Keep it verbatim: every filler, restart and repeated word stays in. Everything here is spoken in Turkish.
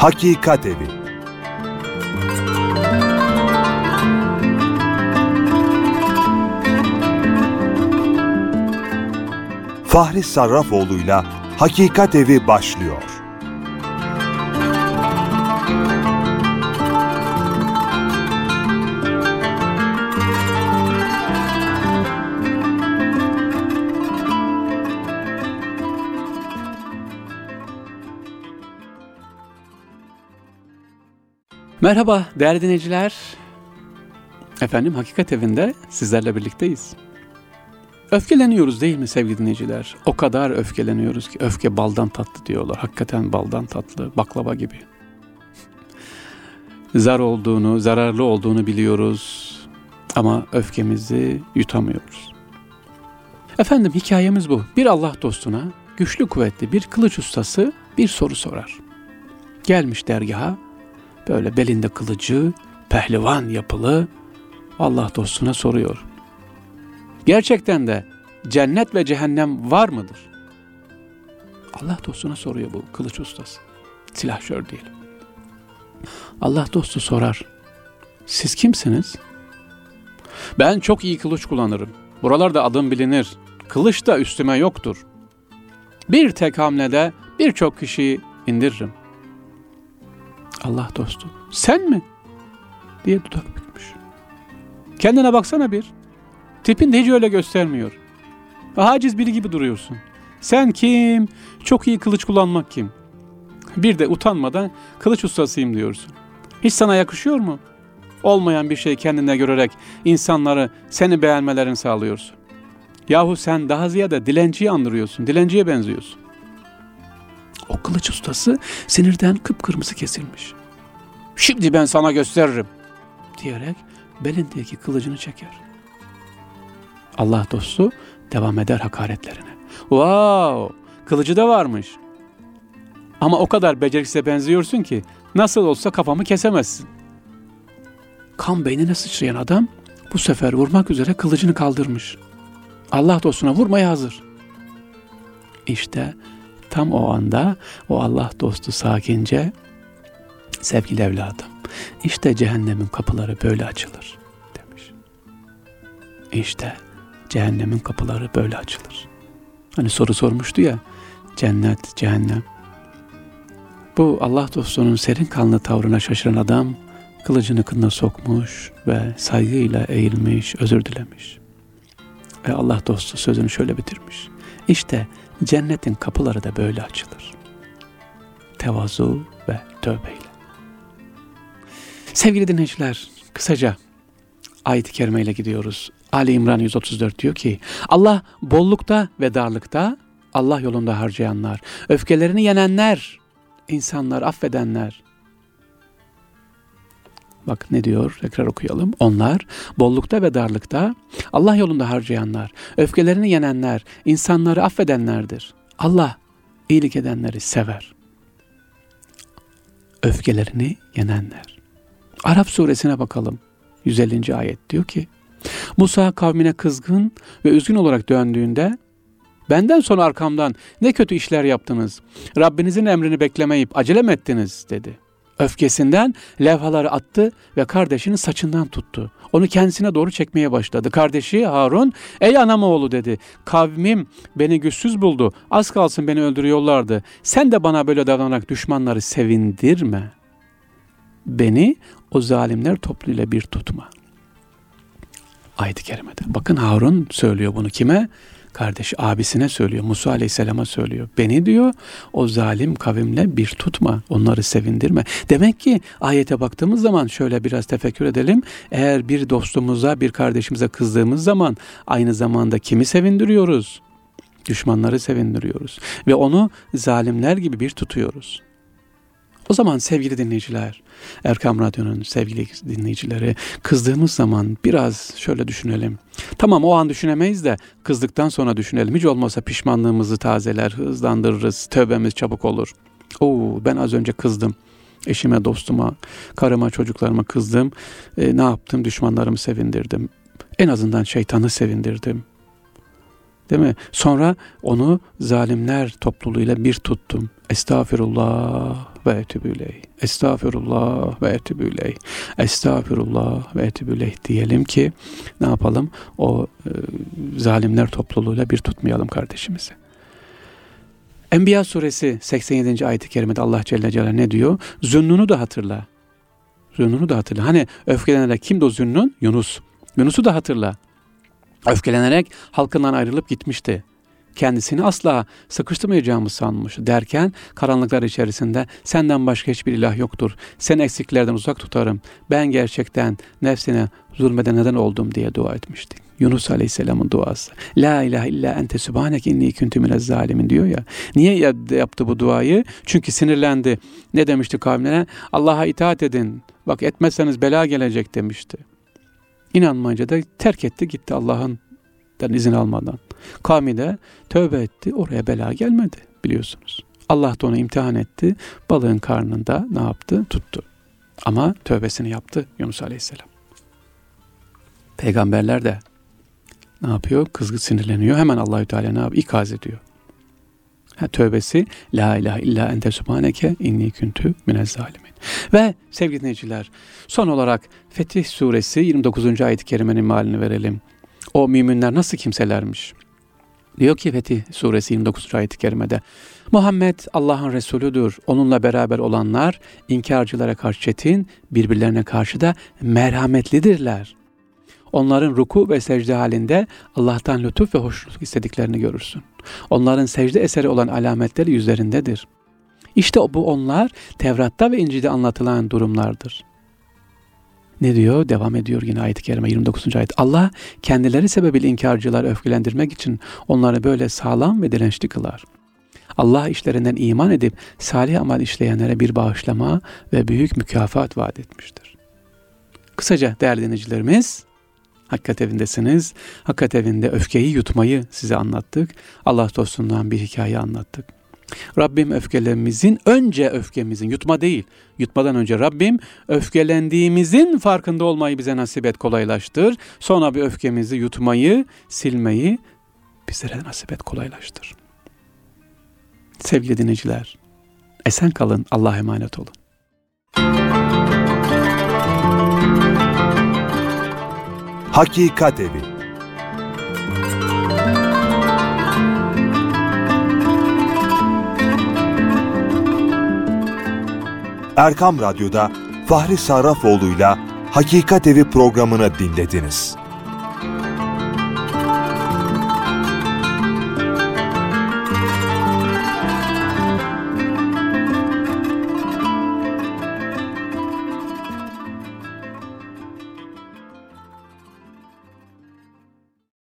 Hakikat Evi. Fahri Sarrafoğlu'yla Hakikat Evi başlıyor. Merhaba değerli dinleyiciler. Efendim Hakikat Evi'nde sizlerle birlikteyiz. Öfkeleniyoruz değil mi sevgili dinleyiciler? O kadar öfkeleniyoruz ki öfke baldan tatlı diyorlar. Hakikaten baldan tatlı, baklava gibi. Zar olduğunu, zararlı olduğunu biliyoruz ama öfkemizi yutamıyoruz. Efendim hikayemiz bu. Bir Allah dostuna güçlü kuvvetli bir kılıç ustası bir soru sorar. Gelmiş dergaha, böyle belinde kılıcı, pehlivan yapılı Allah dostuna soruyor. Gerçekten de cennet ve cehennem var mıdır? Allah dostuna soruyor bu kılıç ustası. Silahşör diyelim. Allah dostu sorar. Siz kimsiniz? Ben çok iyi kılıç kullanırım. Buralarda adım bilinir. Kılıç da üstüme yoktur. Bir tek hamlede birçok kişiyi indiririm. Allah dostu, sen mi? Diye dudak bükmüş. Kendine baksana bir. Tipin de hiç öyle göstermiyor. Haciz biri gibi duruyorsun. Sen kim? Çok iyi kılıç kullanmak kim? Bir de utanmadan kılıç ustasıyım diyorsun. Hiç sana yakışıyor mu? Olmayan bir şey kendine görerek insanları seni beğenmelerini sağlıyorsun. Yahu sen daha ziyade dilenciyi andırıyorsun. Dilenciye benziyorsun. O kılıç ustası sinirden kıpkırmızı kesilmiş. Şimdi ben sana gösteririm diyerek belindeki kılıcını çeker. Allah dostu devam eder hakaretlerine. Wow, kılıcı da varmış. Ama o kadar beceriksize benziyorsun ki nasıl olsa kafamı kesemezsin. Kan beynine sıçrayan adam bu sefer vurmak üzere kılıcını kaldırmış. Allah dostuna vurmaya hazır. İşte tam o anda o Allah dostu sakince, sevgili evladım, işte cehennemin kapıları böyle açılır demiş. İşte cehennemin kapıları böyle açılır. Hani soru sormuştu ya, cennet, cehennem. Bu Allah dostunun serin kanlı tavrına şaşıran adam kılıcını kınına sokmuş ve saygıyla eğilmiş, özür dilemiş. Ve Allah dostu sözünü şöyle bitirmiş. İşte cennetin kapıları da böyle açılır. Tevazu ve tövbeyle. Sevgili dinleyiciler, kısaca ayet-i kerimeyle gidiyoruz. Ali İmran yüz otuz dört diyor ki, Allah bollukta ve darlıkta Allah yolunda harcayanlar, öfkelerini yenenler, insanlar affedenler. Bak ne diyor? Tekrar okuyalım. Onlar bollukta ve darlıkta Allah yolunda harcayanlar, öfkelerini yenenler, insanları affedenlerdir. Allah iyilik edenleri sever. Öfkelerini yenenler. Araf suresine bakalım. yüz ellinci ayet diyor ki, Musa kavmine kızgın ve üzgün olarak döndüğünde, benden sonra arkamdan ne kötü işler yaptınız, Rabbinizin emrini beklemeyip acele mi ettiniz dedi. Öfkesinden levhaları attı ve kardeşinin saçından tuttu. Onu kendisine doğru çekmeye başladı. Kardeşi Harun, ey anamoğlu dedi, kavmim beni güçsüz buldu, az kalsın beni öldürüyorlardı. Sen de bana böyle davranarak düşmanları sevindirme. Beni o zalimler topluluğuyla bir tutma. Ayet-i kerimede. Bakın Harun söylüyor bunu kime? Kardeşi abisine söylüyor. Musa Aleyhisselam'a söylüyor. Beni diyor o zalim kavimle bir tutma. Onları sevindirme. Demek ki ayete baktığımız zaman şöyle biraz tefekkür edelim. Eğer bir dostumuza, bir kardeşimize kızdığımız zaman aynı zamanda kimi sevindiriyoruz? Düşmanları sevindiriyoruz. Ve onu zalimler gibi bir tutuyoruz. O zaman sevgili dinleyiciler, Erkam Radyo'nun sevgili dinleyicileri, kızdığımız zaman biraz şöyle düşünelim. Tamam, o an düşünemeyiz de kızdıktan sonra düşünelim. Hiç olmazsa pişmanlığımızı tazeler, hızlandırırız, tövbemiz çabuk olur. Oo, ben az önce kızdım. Eşime, dostuma, karıma, çocuklarıma kızdım. E, ne yaptım? Düşmanlarımı sevindirdim. En azından şeytanı sevindirdim. Değil mi? Sonra onu zalimler topluluğuyla bir tuttum. Estağfirullah ve etûbü ileyh. Estağfirullah ve etûbü ileyh. Estağfirullah ve etûbü ileyh diyelim ki ne yapalım? O e, zalimler topluluğuyla bir tutmayalım kardeşimizi. Enbiya suresi seksen yedinci ayet-i kerimede Allah Celle Celaluhu ne diyor? Zünnunu da hatırla. Zünnunu da hatırla. Hani öfkelenerek kimdi o Zünnun? Yunus. Yunus'u da hatırla. Öfkelenerek halkından ayrılıp gitmişti. Kendisini asla sıkıştırmayacağımı sanmış derken karanlıklar içerisinde senden başka hiçbir ilah yoktur. Seni eksiklerden uzak tutarım. Ben gerçekten nefsine zulmeden neden oldum diye dua etmişti. Yunus Aleyhisselam'ın duası. La ilahe illa ente sübhaneke inni kuntu minez zalimin diyor ya. Niye yaptı bu duayı? Çünkü sinirlendi. Ne demişti kavmine? Allah'a itaat edin. Bak etmezseniz bela gelecek demişti. İnanmayınca da terk etti gitti Allah'ın izin almadan. Kavmi de tövbe etti. Oraya bela gelmedi biliyorsunuz. Allah da onu imtihan etti. Balığın karnında ne yaptı? Tuttu. Ama tövbesini yaptı Yunus Aleyhisselam. Peygamberler de ne yapıyor? Kızgın sinirleniyor. Hemen Allahü Teala ne yapıyor? İkaz ediyor. Ha, tövbesi la ilahe illa ente subhaneke inni kuntu minez zalimin. Ve sevgili dinleyiciler, son olarak Fetih Suresi yirmi dokuzuncu ayet-i kerimenin mealini verelim. O müminler nasıl kimselermiş? Diyor ki Fetih Suresi yirmi dokuzuncu ayet-i kerimede Muhammed Allah'ın Resulüdür. Onunla beraber olanlar inkarcılara karşı çetin, birbirlerine karşı da merhametlidirler. Onların ruku ve secde halinde Allah'tan lütuf ve hoşnutlık istediklerini görürsün. Onların secde eseri olan alametler yüzlerindedir. İşte bu onlar Tevrat'ta ve İncil'de anlatılan durumlardır. Ne diyor? Devam ediyor yine ayet-i kerime yirmi dokuzuncu ayet. Allah kendileri sebebiyle inkarcıları öfkelendirmek için onları böyle sağlam ve dirençli kılar. Allah işlerinden iman edip salih amel işleyenlere bir bağışlama ve büyük mükafat vaat etmiştir. Kısaca değerli dinleyicilerimiz, Hakikat Evi'ndesiniz. Hakikat Evi'nde öfkeyi yutmayı size anlattık. Allah dostundan bir hikaye anlattık. Rabbim öfkelerimizin, önce öfkemizin, yutma değil, yutmadan önce Rabbim öfkelendiğimizin farkında olmayı bize nasip et, kolaylaştır. Sonra bir öfkemizi yutmayı, silmeyi bizlere nasip et, kolaylaştır. Sevgili dinleyiciler, esen kalın, Allah'a emanet olun. Hakikat Evi. Erkam Radyo'da Fahri Sarrafoğlu'yla Hakikat Evi programını dinlediniz.